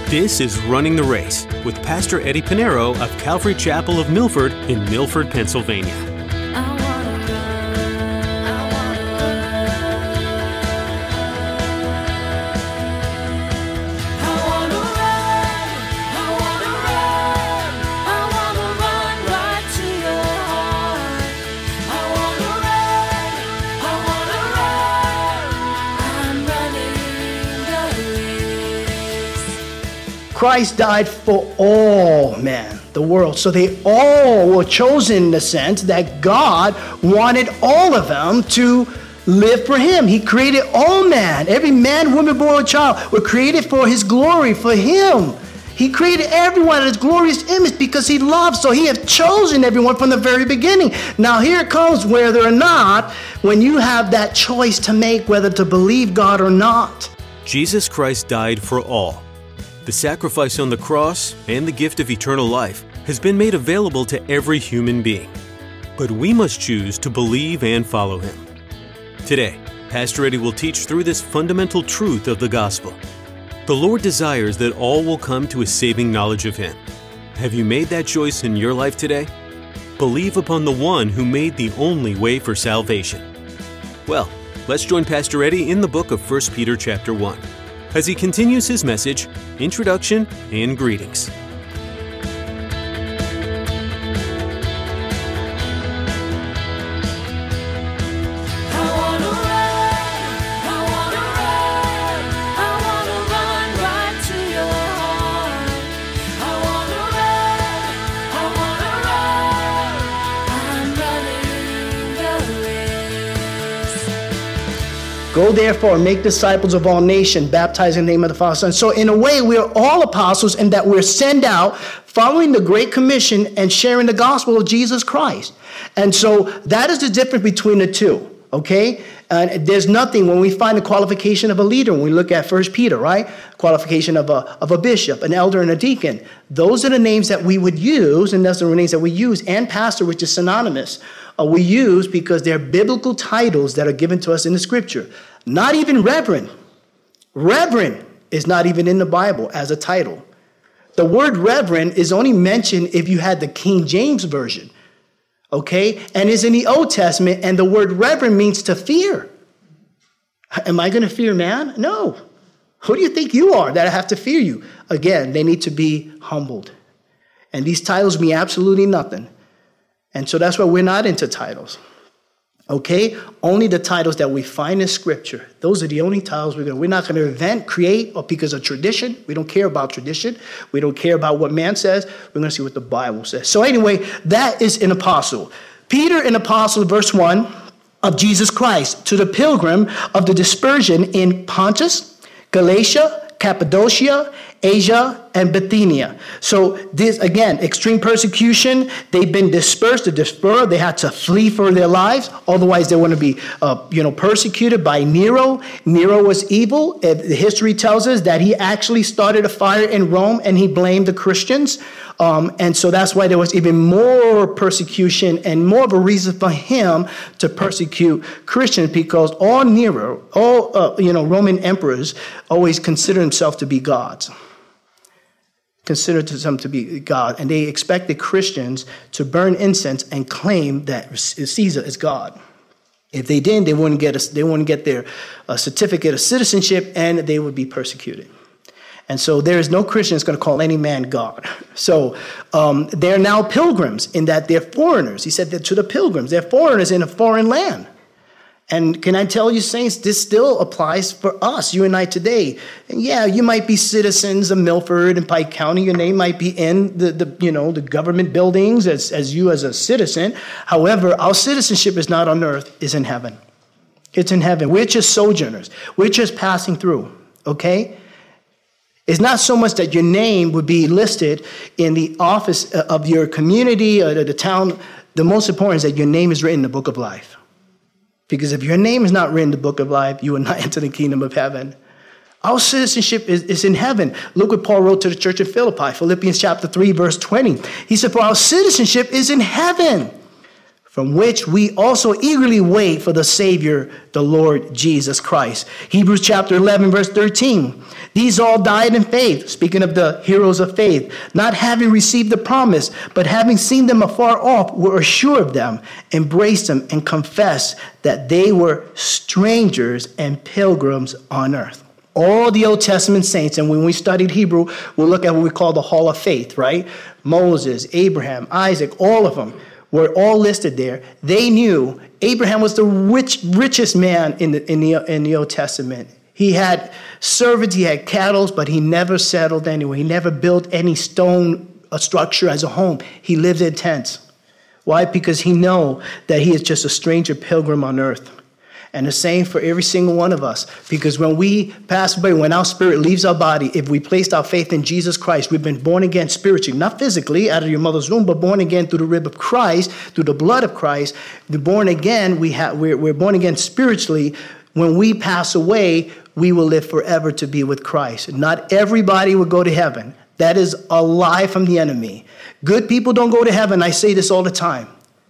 This is Running the Race with Pastor Eddie Pinero of Calvary Chapel of Milford in Milford, Pennsylvania. Christ died for all men, the world. So they all were chosen in the sense that God wanted all of them to live for him. He created all man. Every man, woman, boy, or child were created for his glory, for him. He created everyone in his glorious image because he loves. So he has chosen everyone from the very beginning. Now here it comes, whether or not, when you have that choice to make whether to believe God or not. Jesus Christ died for all. The sacrifice on the cross and the gift of eternal life has been made available to every human being. But we must choose to believe and follow him. Today, Pastor Eddie will teach through this fundamental truth of the gospel. The Lord desires that all will come to a saving knowledge of him. Have you made that choice in your life today? Believe upon the one who made the only way for salvation. Well, let's join Pastor Eddie in the book of 1 Peter chapter 1. As he continues his message, introduction, and greetings. Go therefore and make disciples of all nations, baptizing in the name of the Father, Son. So in a way, we are all apostles in that we're sent out following the Great Commission and sharing the gospel of Jesus Christ. And so that is the difference between the two, okay? And there's nothing, when we find the qualification of a leader, when we look at 1 Peter, right? Qualification of a bishop, an elder, and a deacon. Those are the names that we would use, and that's the names that we use, and pastor, which is synonymous. We use because they're biblical titles that are given to us in the scripture. Not even reverend. Reverend is not even in the Bible as a title. The word reverend is only mentioned if you had the King James Version. Okay? And is in the Old Testament, and the word reverend means to fear. Am I going to fear man? No. Who do you think you are that I have to fear you? Again, they need to be humbled. And these titles mean absolutely nothing. And so that's why we're not into titles. Okay? Only the titles that we find in Scripture. Those are the only titles we're not going to invent, create, or because of tradition. We don't care about tradition. We don't care about what man says. We're going to see what the Bible says. So anyway, that is an apostle. Peter, an apostle, verse 1, of Jesus Christ, to the pilgrim of the dispersion in Pontus, Galatia, Cappadocia, Asia, and Bithynia. So this, again, extreme persecution. They've been dispersed, they had to flee for their lives. Otherwise, they want to be, persecuted by Nero. Nero was evil. The history tells us that he actually started a fire in Rome, and he blamed the Christians. And so that's why there was even more persecution and more of a reason for him to persecute Christians, because all Roman emperors always considered themselves to be gods. Considered them to be God, and they expected Christians to burn incense and claim that Caesar is God. If they didn't, they wouldn't get their certificate of citizenship, and they would be persecuted. And so there is no Christian that's going to call any man God. So they're now pilgrims in that they're foreigners. He said that to the pilgrims, they're foreigners in a foreign land. And can I tell you, saints, this still applies for us, you and I today. And yeah, you might be citizens of Milford and Pike County. Your name might be in the government buildings as you as a citizen. However, our citizenship is not on earth, it's in heaven. It's in heaven. We're just sojourners. We're just passing through, okay? It's not so much that your name would be listed in the office of your community or the town. The most important is that your name is written in the book of life. Because if your name is not written in the book of life, you will not enter the kingdom of heaven. Our citizenship is in heaven. Look what Paul wrote to the church in Philippi, Philippians chapter 3, verse 20. He said, for our citizenship is in heaven, from which we also eagerly wait for the Savior, the Lord Jesus Christ. Hebrews chapter 11, verse 13. These all died in faith, speaking of the heroes of faith, not having received the promise, but having seen them afar off, were assured of them, embraced them, and confessed that they were strangers and pilgrims on earth. All the Old Testament saints, and when we studied Hebrew, we'll look at what we call the Hall of Faith, right? Moses, Abraham, Isaac, all of them were all listed there. They knew Abraham was the richest man in the Old Testament. He had servants, he had cattle, but he never settled anywhere. He never built any stone structure as a home. He lived in tents. Why? Because he knew that he is just a stranger pilgrim on earth. And the same for every single one of us. Because when we pass away, when our spirit leaves our body, if we placed our faith in Jesus Christ, we've been born again spiritually, not physically out of your mother's womb, but born again through the rib of Christ, through the blood of Christ. The born again, we're born again spiritually. When we pass away, we will live forever to be with Christ. Not everybody will go to heaven. That is a lie from the enemy. Good people don't go to heaven. I say this all the time.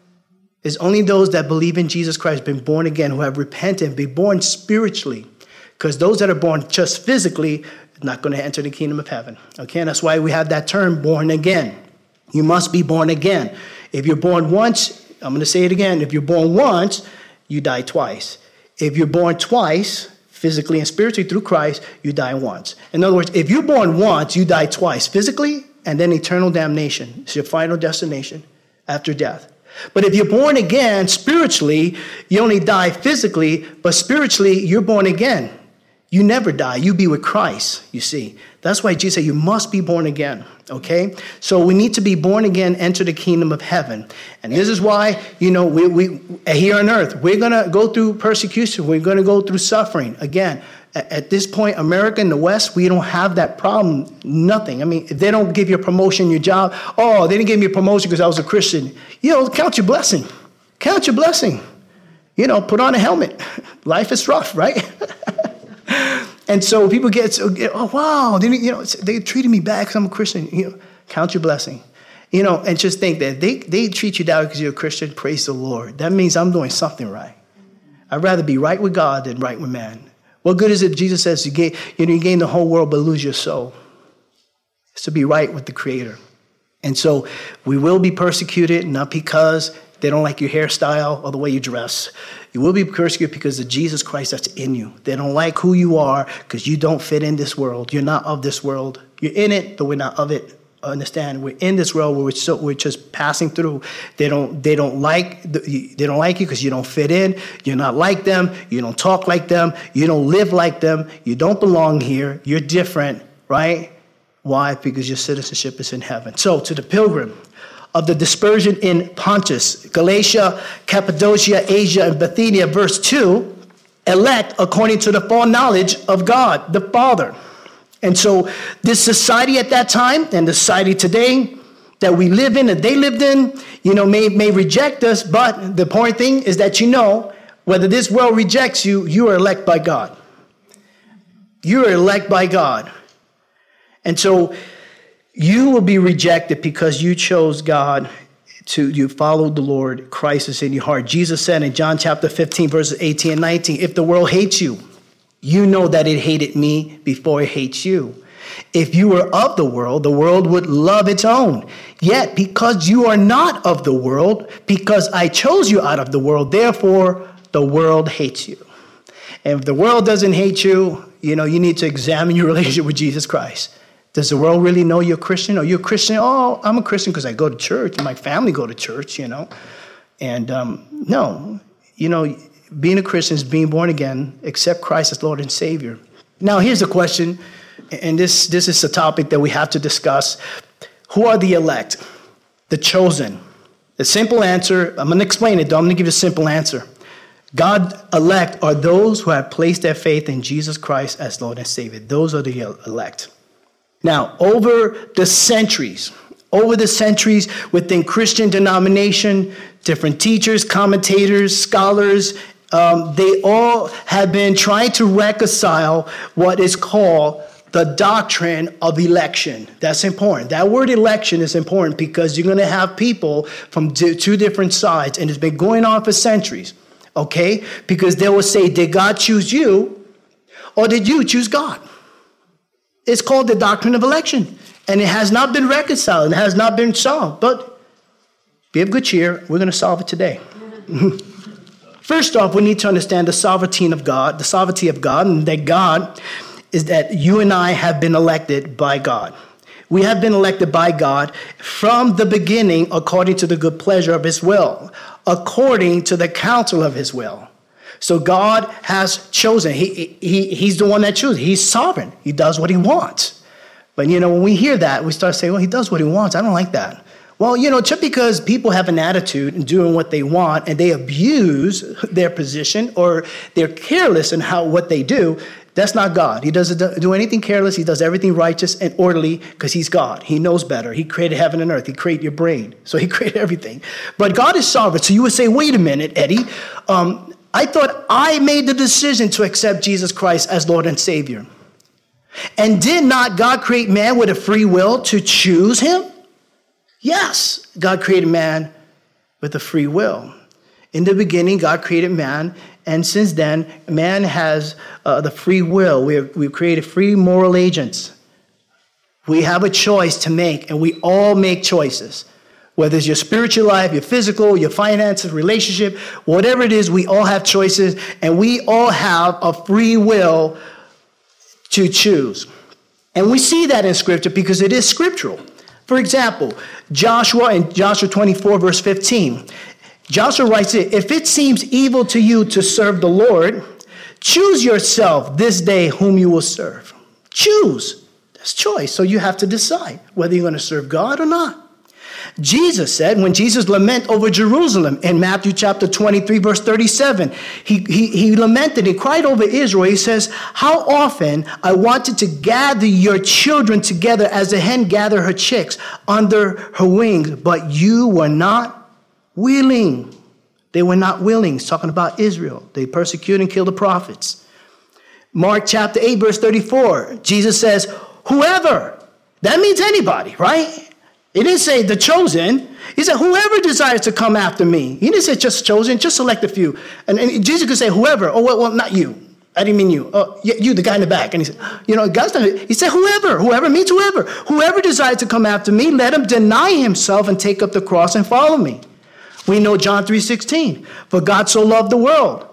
It's only those that believe in Jesus Christ, been born again, who have repented, be born spiritually. Because those that are born just physically are not going to enter the kingdom of heaven. Okay, and that's why we have that term, born again. You must be born again. If you're born once, I'm going to say it again. If you're born once, you die twice. If you're born twice, physically and spiritually through Christ, you die once. In other words, if you're born once, you die twice, physically, and then eternal damnation. It's your final destination after death. But if you're born again spiritually, you only die physically, but spiritually, you're born again. You never die. You be with Christ, you see. That's why Jesus said you must be born again, okay? So we need to be born again, enter the kingdom of heaven. And this is why, we here on earth, we're going to go through persecution. We're going to go through suffering. Again, at this point, America and the West, we don't have that problem. Nothing. I mean, if they don't give you a promotion in your job, they didn't give me a promotion because I was a Christian. Count your blessing. Count your blessing. Put on a helmet. Life is rough, right? And so people get, wow, they treated me bad because I'm a Christian. Count your blessing. And just think that they treat you down because you're a Christian. Praise the Lord. That means I'm doing something right. I'd rather be right with God than right with man. What good is it? Jesus says you gain the whole world but lose your soul. It's to be right with the Creator. And so we will be persecuted, not because they don't like your hairstyle or the way you dress. You will be persecuted because of Jesus Christ that's in you. They don't like who you are because you don't fit in this world. You're not of this world. You're in it, but we're not of it. Understand? We're in this world where we're just passing through. They don't like you because you don't fit in. You're not like them. You don't talk like them. You don't live like them. You don't belong here. You're different, right? Why? Because your citizenship is in heaven. So to the pilgrim of the dispersion in Pontus, Galatia, Cappadocia, Asia, and Bithynia, verse 2, elect according to the foreknowledge of God the Father. And so this society at that time and the society today that we live in, that they lived in, may reject us. But the important thing is that whether this world rejects you, you are elect by God. You are elect by God. And so you will be rejected because you chose God, you followed the Lord. Christ is in your heart. Jesus said in John chapter 15, verses 18 and 19, if the world hates you, you know that it hated me before it hates you. If you were of the world would love its own. Yet because you are not of the world, because I chose you out of the world, therefore the world hates you. And if the world doesn't hate you, you need to examine your relationship with Jesus Christ. Does the world really know you're a Christian? Are you a Christian? Oh, I'm a Christian because I go to church. My family go to church, And no, being a Christian is being born again, accept Christ as Lord and Savior. Now, here's a question, and this is a topic that we have to discuss. Who are the elect? The chosen. The simple answer, I'm going to explain it, though. I'm going to give you a simple answer. God elect are those who have placed their faith in Jesus Christ as Lord and Savior. Those are the elect. Now, over the centuries within Christian denomination, different teachers, commentators, scholars, they all have been trying to reconcile what is called the doctrine of election. That's important. That word election is important because you're going to have people from two different sides, and it's been going on for centuries, okay? Because they will say, did God choose you, or did you choose God? It's called the doctrine of election, and it has not been reconciled. It has not been solved, but be of good cheer. We're going to solve it today. First off, we need to understand the sovereignty of God, and that God is that you and I have been elected by God. We have been elected by God from the beginning according to the good pleasure of his will, according to the counsel of his will. So God has chosen. He's the one that chooses. He's sovereign. He does what he wants. But, when we hear that, we start saying, well, he does what he wants. I don't like that. Well, just because people have an attitude in doing what they want and they abuse their position or they're careless in what they do, that's not God. He doesn't do anything careless. He does everything righteous and orderly because he's God. He knows better. He created heaven and earth. He created your brain. So he created everything. But God is sovereign. So you would say, wait a minute, Eddie. I thought I made the decision to accept Jesus Christ as Lord and Savior. And did not God create man with a free will to choose him? Yes, God created man with a free will. In the beginning, God created man, and since then, man has the free will. We've created free moral agents. We have a choice to make, and we all make choices. Whether it's your spiritual life, your physical, your finances, relationship, whatever it is, we all have choices, and we all have a free will to choose. And we see that in Scripture because it is scriptural. For example, Joshua in Joshua 24, verse 15. Joshua writes it, if it seems evil to you to serve the Lord, choose yourself this day whom you will serve. Choose. That's choice. So you have to decide whether you're going to serve God or not. Jesus said, when Jesus lamented over Jerusalem in Matthew chapter 23, verse 37, he lamented, he cried over Israel. He says, how often I wanted to gather your children together as a hen gathers her chicks under her wings, but you were not willing. They were not willing. He's talking about Israel. They persecuted and killed the prophets. Mark chapter 8, verse 34, Jesus says, whoever, that means anybody, right? He didn't say the chosen. He said, whoever desires to come after me. He didn't say just chosen, just select a few. And Jesus could say, whoever. Oh, well, not you. I didn't mean you. Oh, you, the guy in the back. And he said, God's not. He said, whoever. Whoever means whoever. Whoever desires to come after me, let him deny himself and take up the cross and follow me. We know John 3:16. For God so loved the world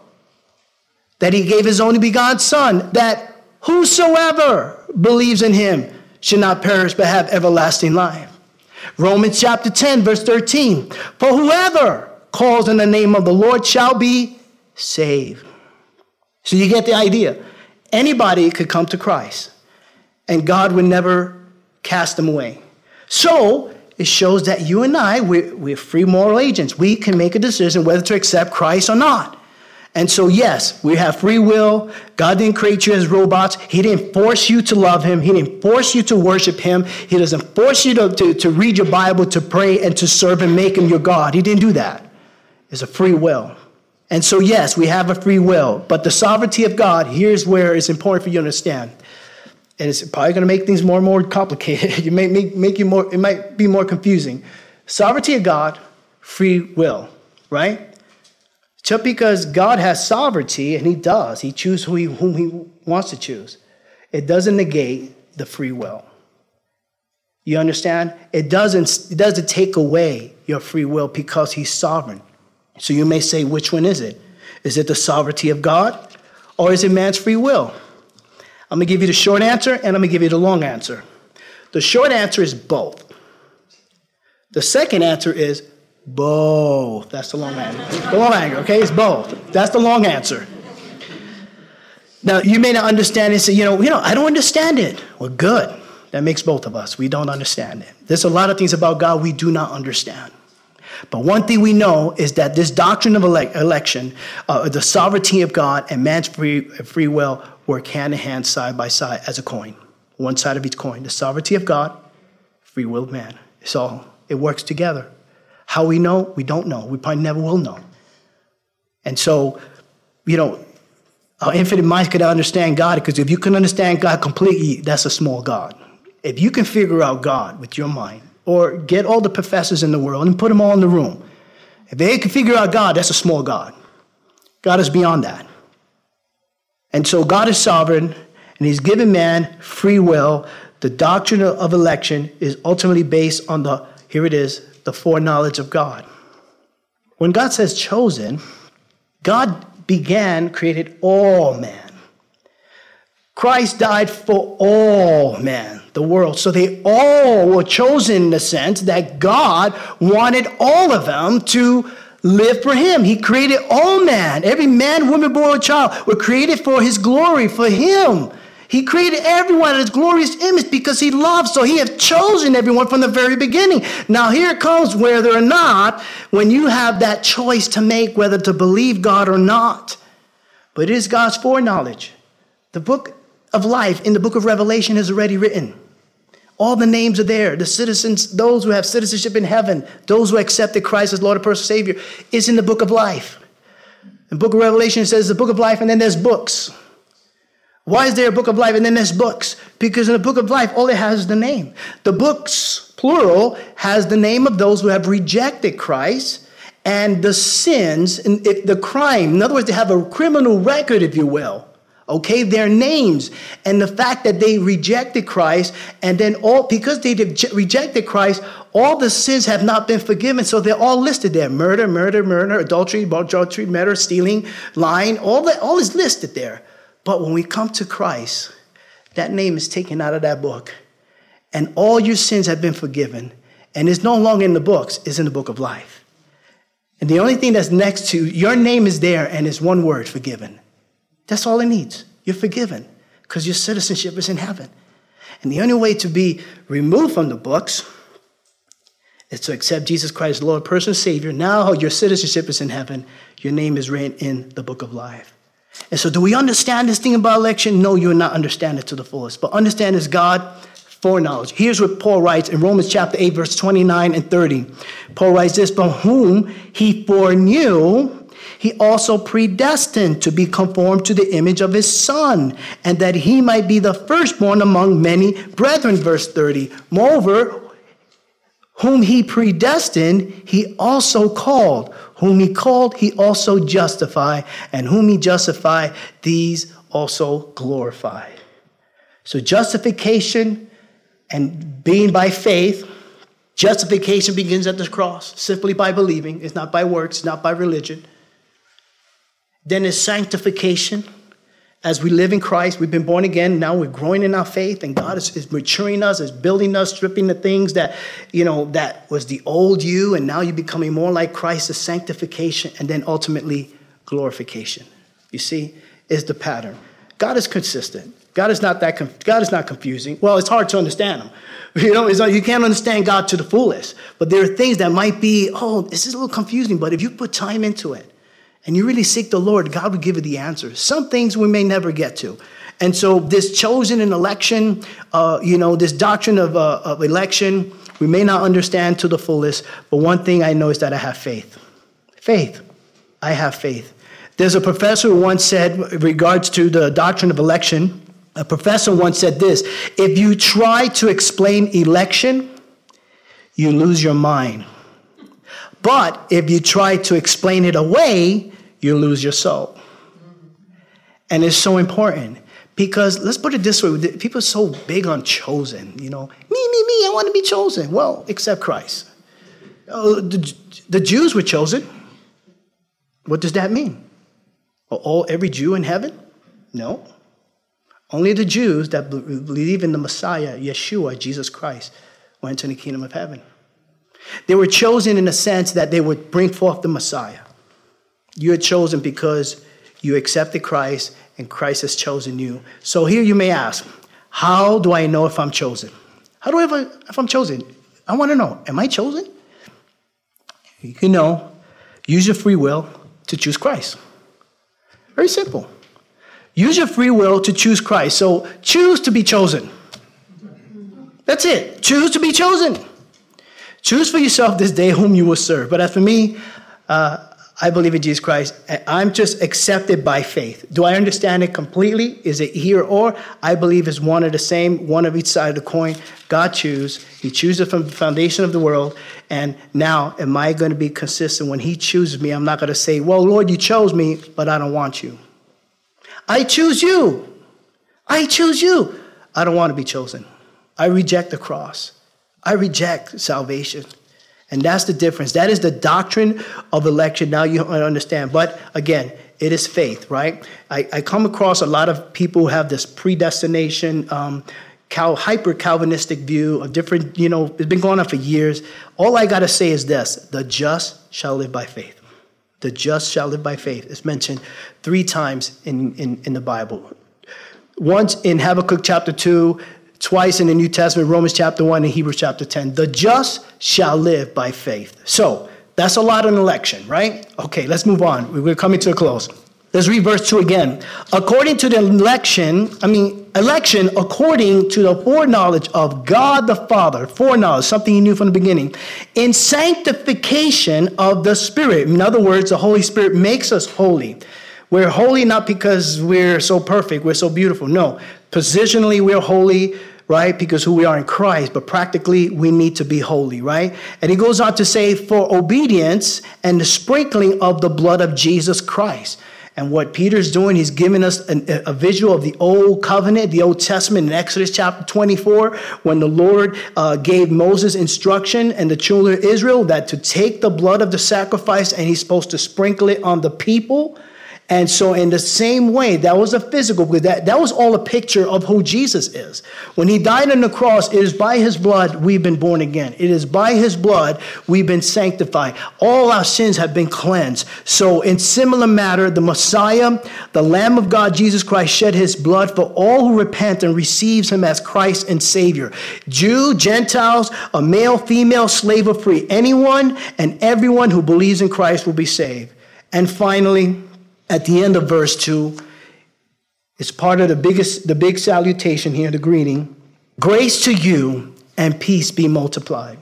that he gave his only begotten Son, that whosoever believes in him should not perish but have everlasting life. Romans chapter 10, verse 13. For whoever calls in the name of the Lord shall be saved. So you get the idea. Anybody could come to Christ, and God would never cast them away. So it shows that you and I, we're free moral agents. We can make a decision whether to accept Christ or not. And so, yes, we have free will. God didn't create you as robots. He didn't force you to love him. He didn't force you to worship him. He doesn't force you to read your Bible, to pray, and to serve and make him your God. He didn't do that. It's a free will. And so, yes, we have a free will. But the sovereignty of God, here's where it's important for you to understand. And it's probably going to make things more and more complicated. It might be more confusing. Sovereignty of God, free will, right? Just because God has sovereignty, and he does, he chooses whom he wants to choose, it doesn't negate the free will. You understand? It doesn't take away your free will because he's sovereign. So you may say, which one is it? Is it the sovereignty of God, or is it man's free will? I'm going to give you the short answer, and I'm going to give you the long answer. The short answer is both. The second answer is both. That's the long answer. The long answer, okay? It's both. That's the long answer. Now, you may not understand it and say, I don't understand it. Well, good. That makes both of us. We don't understand it. There's a lot of things about God we do not understand. But one thing we know is that this doctrine of election, the sovereignty of God and man's free will work hand in hand, side by side as a coin. One side of each coin. The sovereignty of God, free will of man. It works together. How we know, we don't know. We probably never will know. And so, Our infinite minds could understand God, because if you can understand God completely, that's a small God. If you can figure out God with your mind, or get all the professors in the world and put them all in the room, if they can figure out God, that's a small God. God is beyond that. And so God is sovereign, and he's given man free will. The doctrine of election is ultimately based on the foreknowledge of God. When God says chosen, God created all man. Christ died for all man, the world. So they all were chosen in the sense that God wanted all of them to live for him. He created all man. Every man, woman, boy, or child were created for his glory, for him. He created everyone in his glorious image because he loves. So he has chosen everyone from the very beginning. Now here it comes, whether or not, when you have that choice to make whether to believe God or not. But it is God's foreknowledge. The book of life in the book of Revelation is already written. All the names are there. The citizens, those who have citizenship in heaven, those who accepted Christ as Lord and personal Savior, is in the book of life. The book of Revelation says the book of life, and then there's books. Why is there a book of life and then there's books? Because in the book of life, all it has is the name. The books, plural, has the name of those who have rejected Christ, and the sins, and the crime. In other words, they have a criminal record, if you will. Okay, their names. And the fact that they rejected Christ, and then because they rejected Christ, all the sins have not been forgiven. So they're all listed there. Murder, adultery, murder, stealing, lying, all is listed there. But when we come to Christ, that name is taken out of that book, and all your sins have been forgiven, and it's no longer in the books, it's in the book of life. And the only thing that's next to your name is there, and it's one word, forgiven. That's all it needs. You're forgiven because your citizenship is in heaven. And the only way to be removed from the books is to accept Jesus Christ as Lord, personal Savior. Now your citizenship is in heaven. Your name is written in the book of life. And so do we understand this thing about election? No, you're not understanding it to the fullest. But understand is God foreknowledge. Here's what Paul writes in Romans chapter 8, verse 29 and 30. Paul writes this, but whom he foreknew, he also predestined to be conformed to the image of his Son, and that he might be the firstborn among many brethren, verse 30. Moreover, whom he predestined, he also called. Whom he called, he also justified. And whom he justified, these also glorified. So justification and being by faith, justification begins at the cross, simply by believing. It's not by works, it's not by religion. Then is sanctification. As we live in Christ, we've been born again. Now we're growing in our faith, and God is maturing us, is building us, stripping the things that, that was the old you, and now you're becoming more like Christ, is sanctification, and then ultimately glorification. You see, is the pattern. God is consistent. God is not confusing. Well, it's hard to understand him. You can't understand God to the fullest. But there are things that might be, this is a little confusing, but if you put time into it, and you really seek the Lord, God will give you the answers. Some things we may never get to. And so this chosen in election, this doctrine of election, we may not understand to the fullest. But one thing I know is that I have faith. Faith. I have faith. There's a professor who once said, in regards to the doctrine of election, a professor once said this, if you try to explain election, you lose your mind. But if you try to explain it away, you lose your soul. And it's so important because let's put it this way. People are so big on chosen, me, I want to be chosen. Well, accept Christ. The Jews were chosen. What does that mean? Every Jew in heaven? No. Only the Jews that believe in the Messiah, Yeshua, Jesus Christ, went into the kingdom of heaven. They were chosen in the sense that they would bring forth the Messiah. You are chosen because you accepted Christ and Christ has chosen you. So here you may ask, how do I know if I'm chosen? How do I know if I'm chosen? I want to know, am I chosen? You can know, use your free will to choose Christ. Very simple. Use your free will to choose Christ. So choose to be chosen. That's it. Choose to be chosen. Choose for yourself this day whom you will serve. But as for me, I I believe in Jesus Christ. I'm just accepted by faith. Do I understand it completely? Is it here or? I believe it's one of the same, one of each side of the coin. God chooses. He chooses from the foundation of the world. And now, am I going to be consistent? When he chooses me, I'm not going to say, well, Lord, you chose me, but I don't want you. I choose you. I choose you. I don't want to be chosen. I reject the cross. I reject salvation. And that's the difference. That is the doctrine of election. Now you understand. But again, it is faith, right? I come across a lot of people who have this predestination, hyper-Calvinistic view of different, it's been going on for years. All I got to say is this: the just shall live by faith. The just shall live by faith. It's mentioned 3 times in the Bible. Once in Habakkuk chapter 2, twice in the New Testament, Romans chapter 1 and Hebrews chapter 10. The just shall live by faith. So that's a lot on election, right? Okay, let's move on. We're coming to a close. Let's read verse 2 again. According to the election according to the foreknowledge of God the Father, foreknowledge, something he knew from the beginning, in sanctification of the Spirit. In other words, the Holy Spirit makes us holy. We're holy not because we're so perfect, we're so beautiful. No, positionally we're holy, right? Because who we are in Christ, but practically we need to be holy, right? And he goes on to say, for obedience and the sprinkling of the blood of Jesus Christ. And what Peter's doing, he's giving us a visual of the old covenant, the Old Testament in Exodus chapter 24, when the Lord gave Moses instruction and the children of Israel that to take the blood of the sacrifice and he's supposed to sprinkle it on the people. And so in the same way, that was a physical, because that was all a picture of who Jesus is. When he died on the cross, it is by his blood we've been born again. It is by his blood we've been sanctified. All our sins have been cleansed. So in similar matter, the Messiah, the Lamb of God, Jesus Christ, shed his blood for all who repent and receives him as Christ and Savior. Jew, Gentiles, a male, female, slave or free. Anyone and everyone who believes in Christ will be saved. And finally, at the end of verse 2, it's part of the big salutation here, the greeting. Grace to you and peace be multiplied.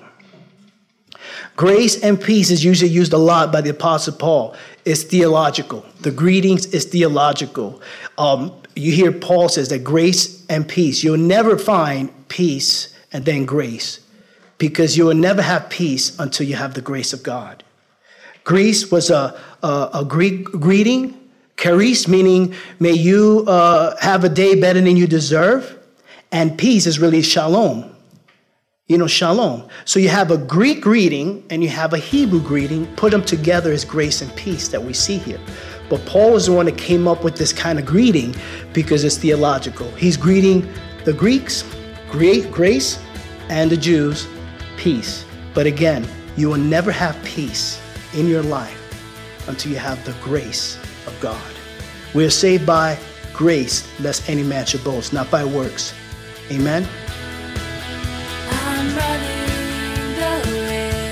Grace and peace is usually used a lot by the Apostle Paul. It's theological. The greetings is theological. You hear Paul says that grace and peace. You'll never find peace and then grace, because you will never have peace until you have the grace of God. Grace was a Greek greeting. Charis, meaning may you have a day better than you deserve. And peace is really shalom. Shalom. So you have a Greek greeting and you have a Hebrew greeting. Put them together as grace and peace that we see here. But Paul was the one that came up with this kind of greeting because it's theological. He's greeting the Greeks, grace, and the Jews, peace. But again, you will never have peace in your life until you have the grace of God. We are saved by grace, lest any man should boast, not by works. Amen. I'm running the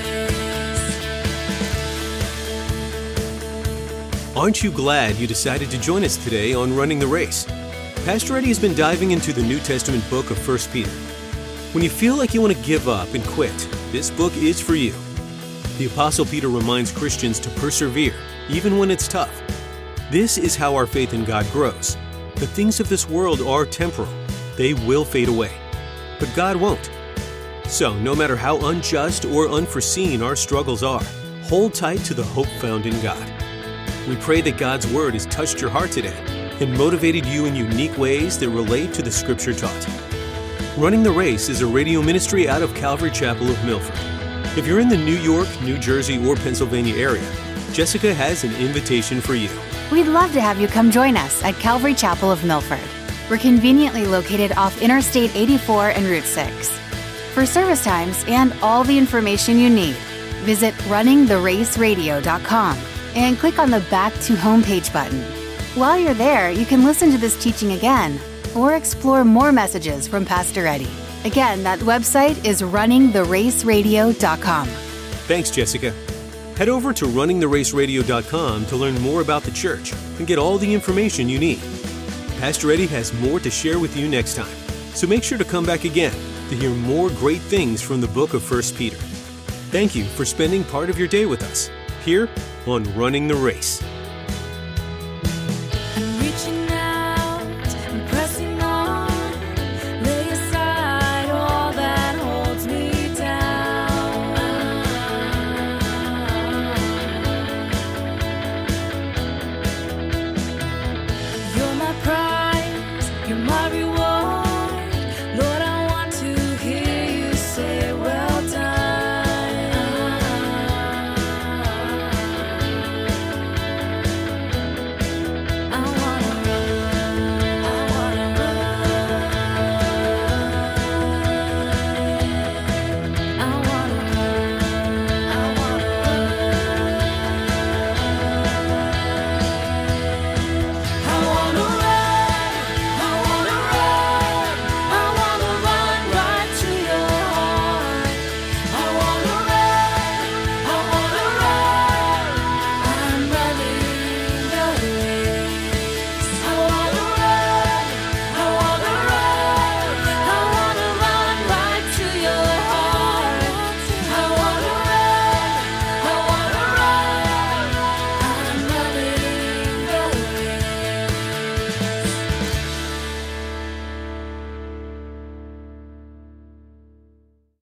race. Aren't you glad you decided to join us today on Running the Race? Pastor Eddie has been diving into the New Testament book of 1 Peter. When you feel like you want to give up and quit, this book is for you. The Apostle Peter reminds Christians to persevere, even when it's tough. This is how our faith in God grows. The things of this world are temporal. They will fade away. But God won't. So, no matter how unjust or unforeseen our struggles are, hold tight to the hope found in God. We pray that God's Word has touched your heart today and motivated you in unique ways that relate to the Scripture taught. Running the Race is a radio ministry out of Calvary Chapel of Milford. If you're in the New York, New Jersey, or Pennsylvania area, Jessica has an invitation for you. We'd love to have you come join us at Calvary Chapel of Milford. We're conveniently located off Interstate 84 and Route 6. For service times and all the information you need, visit runningtheraceradio.com and click on the Back to Homepage button. While you're there, you can listen to this teaching again or explore more messages from Pastor Eddie. Again, that website is runningtheraceradio.com. Thanks, Jessica. Head over to runningtheraceradio.com to learn more about the church and get all the information you need. Pastor Eddie has more to share with you next time, so make sure to come back again to hear more great things from the book of 1 Peter. Thank you for spending part of your day with us. here on Running the Race.